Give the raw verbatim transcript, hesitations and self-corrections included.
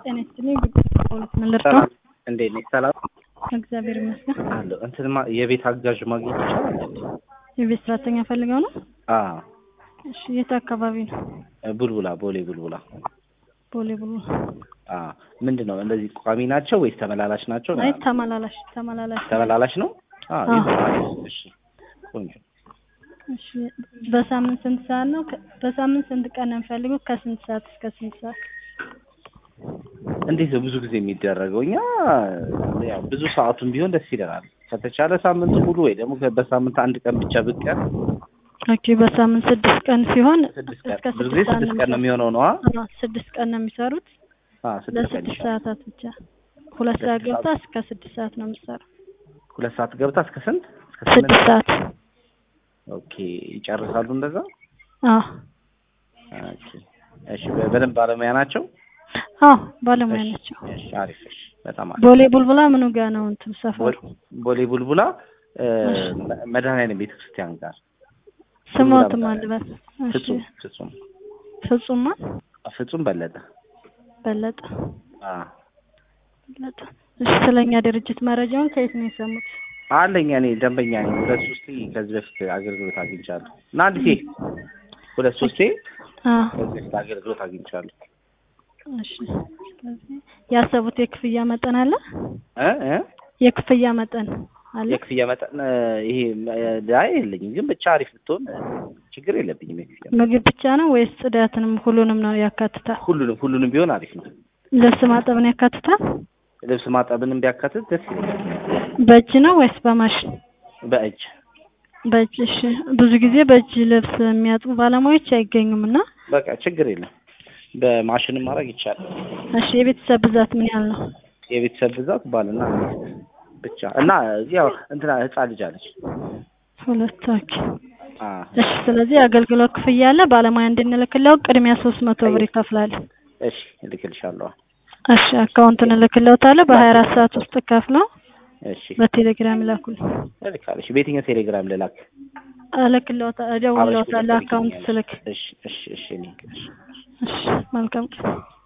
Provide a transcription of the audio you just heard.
ጤና ይስጥልኝ ጉዳዩን ልርዳው እንዴት ነሽ? ሰላም እግዚአብሔር ይመስገን አለ እንትማ የቤት አጋዥ ማግኘት ይችላል? የቤት ሰራተኛ ፈልገው ነው? አዎ እሺ የት አካባቢ ነው? ቡልቡላ ቦሌ ቡልቡላ ቦሌ ቡልቡላ አዎ ምንድነው እንደዚህ ቋሚ ናቸው ወይስ ተመላላሽ ናቸው? አይ ተመላላሽ ተመላላሽ ተመላላሽ ነው? አዎ ይባላል። እሺ ቆንጆ እሺ በሳምንት ስንት ሰዓት ነው? በሳምንት ስንት ቀን ነው ፈልገው? ከስንት ሰዓት እስከ ስንት ሰዓት? እንዴት ብዙ ጊዜ የሚደረገው እኛ ያው ብዙ ሰዓቱን ቢሆን ደስ ይላል። ከተቻለ ሳምንት ሙሉ ወይ ደግሞ በሳምንት አንድ ቀን ብቻ ብቅ ያል ኦኬ በሳምንት ስድስት ቀን ሲሆን እስከ ስድስት ቀን ነው የሚሆነው ነው? አዎ ስድስት ቀን ነው የሚሰሩት። አዎ ስድስት ቀን ሰዓታት ብቻ ሁለት ሰዓት ገብታ እስከ ስድስት ሰዓት ነው የምትሰራው። ሁለት ሰዓት ገብታ እስከ ስንት? እስከ ስድስት ሰዓት። ኦኬ ይጨርሳሉ እንደዛ? አዎ ኦኬ እሺ በደንብ ባለሙያ ናቸው? አዎ ባለሙያ ናቸው። እሺ አሪፍ እሺ በጣም አሪፍ። ቦሌ ቡልቡላ ምኑ ጋር ነው እንትን ሰፈሩ? ቦሌ ቡልቡላ መድኃኒዓለም ቤተክርስቲያን ጋር። ስሞት ማልበል ፍጹም ፍጹም ፍጹም ፍጹም በለጠ በለጠ አዎ በለጠ። እሺ ስለኛ ድርጅት መረጃውን ከየት ነው የሰሙት? አለኝ እኔ ደንበኛ ነኝ። ሁለት ሶስቴ ከዚህ በፊት አገልግሎት አግኝቻለሁ። እና አንድ ጊዜ ሁለት ሶስቴ አዎ ከዚህ በፊት አገልግሎት አግኝቻለሁ። እሺ ስለዚህ ያሰቡት የክፍያ መጠን አለ? እ እ የክፍያ መጠን አለ? የክፍያ መጠን ይሄ ላይ የለኝም፣ ግን ብቻ አሪፍ ብትሆን ችግር የለብኝም። የክፍያ ምግብ ብቻ ነው ወይስ ጽዳትንም ሁሉንም ነው ያካትታል? ሁሉንም ሁሉንም ቢሆን አሪፍ ነው። ልብስ ማጠብን ያካትታል? ልብስ ማጠብንም ቢያካትት ደስ ይላል። በእጅ ነው ወይስ በማሽን? በእጅ በእጅ። እሺ ብዙ ጊዜ በእጅ ልብስ የሚያጥቡ ባለሙያዎች አይገኙምና በቃ ችግር የለም፣ በማሽንም ማድረግ ይቻላል። እሺ የቤተሰብ ብዛት ምን ያህል ነው? የቤተሰብ ብዛት ባልና ሚስት ብቻ እና ያው እንትና ህፃን ልጅ አለች። ሁለት ኦኬ። አዎ እሺ ስለዚህ አገልግሎት ክፍያ አለ። ባለሙያ እንድንልክለው ቅድሚያ ሶስት መቶ ብር ይከፍላል። እሺ እልክልሻለሁ። እሺ አካውንቱን እልክልዎታለሁ በሀያ አራት ሰዓት ውስጥ ከፍለው እሺ በቴሌግራም ላኩልኝ። እልካለሁ። እሺ በየትኛው ቴሌግራም ልላክ? እልክልዎታለሁ እደውልልዎታለሁ አካውንት ስልክ። እሺ እሺ እሺ እሺ እሺ መልካም ቀን።